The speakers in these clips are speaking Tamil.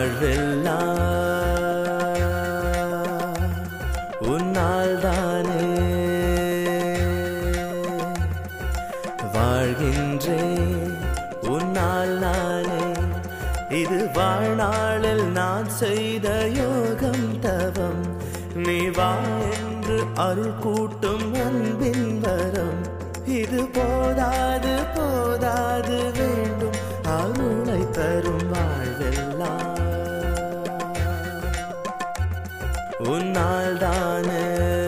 வாழ்வெல்லாம் உன்னால் தானே வாழ்கின்றேன் உன்னால் நானே இது வாழ்நாளில் நான் செய்த யோகம் தவம் நீ வா என்று அருள் கூட்டும் அன்பின் வரம் இது போதாது போதாது வேண்டும் அருளை தரும் வாழ்வெல்லாம் உன்னால் தானே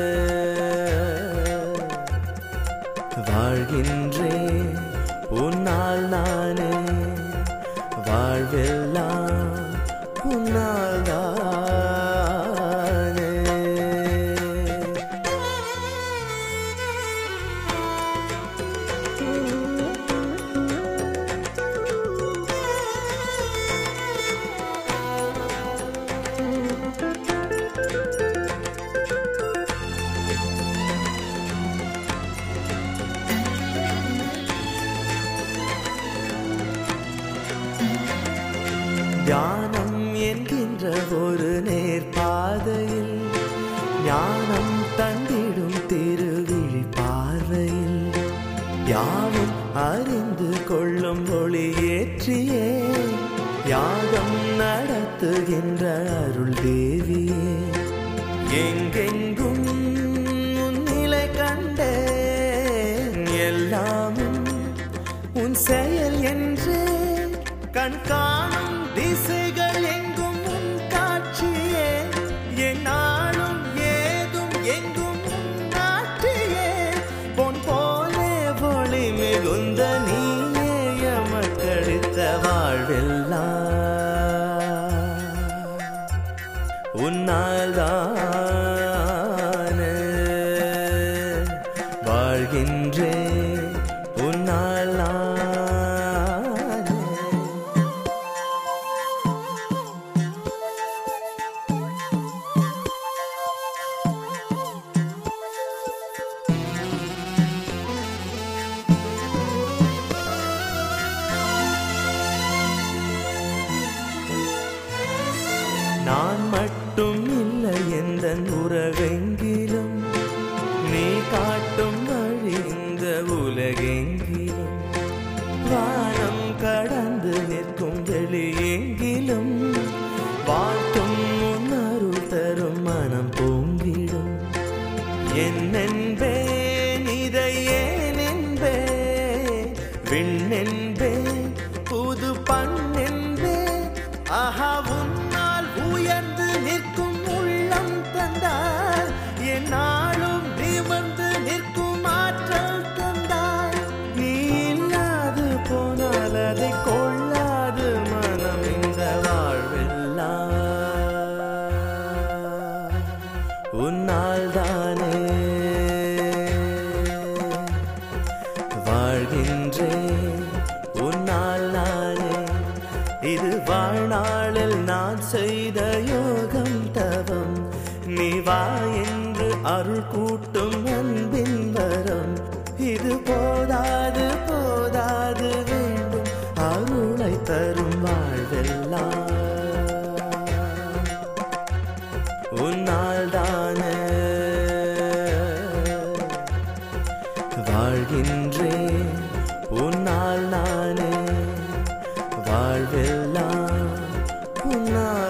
வாழ்கின்றேன் உன்னால் நானே வாழ்வெல்லாம் உன்னால் தானே. தியானம் என்கின்ற ஒரு நேர்பாதையில் ஞானம் தந்திடும் திருவிழி பார்வையில் யாவும் அறிந்து கொள்ளும் ஒளி ஏற்றியே யாகம் நடத்துகின்ற அருள் தேவியே எங்கெங்கும் உன்னிலை கண்டேன் எல்லாமும் உன் செயல் என்று கண் காணும் திசைகள் எங்கும் உன் காட்சியே என்னாலும் ஏதும் எங்கும் நாட்டியே பொன் போலே ஒளி மிகுந்த நீயே எமக்களித்த வாழ்வெல்லாம் உன்னால் தானே வாழ்கின்றேன் உன்னால் நான் மட்டும் இல்லை எந்த உறவெங்கிலும் நீ காட்டும் வழி இந்த உலகெங்கிலும் வானம் கடந்து நிற்கும் வெளியெங்கிலும் வாழ்த்தும் உன்னருள் தரும் மனம் பொங்கிடும் என்னென்பேன் இதை ஏன் என்பேன் விண்ணென்பேன் புது பண்ணென்பேன் ஆஹா உன்னால் உயர்ந்து நிற்கும் உள்ளம் தந்தார் என்னாலும் நிமிர்ந்து நிற்கும் ஆற்றல் தந்தார் நீ இல்லாது போனால் அதை கொள்ளாது மனம் இந்த வாழ்வெல்லாம் உன்னால் தானே வாழ்கின்றேன் உன்னால் நானே இது வாழ்நாளில் நான் செய்த யோகம் தவம் நீ வா என்று அருள் கூட்டும் அன்பின் வரம் இது போதாது போதாது வேண்டும் அருளை தரும் வாழ்வெல்லாம் உன்னால் தானே வாழ்கின்றேன் உன்னால் நானே வாழ்வெல்லாம் உன்னால்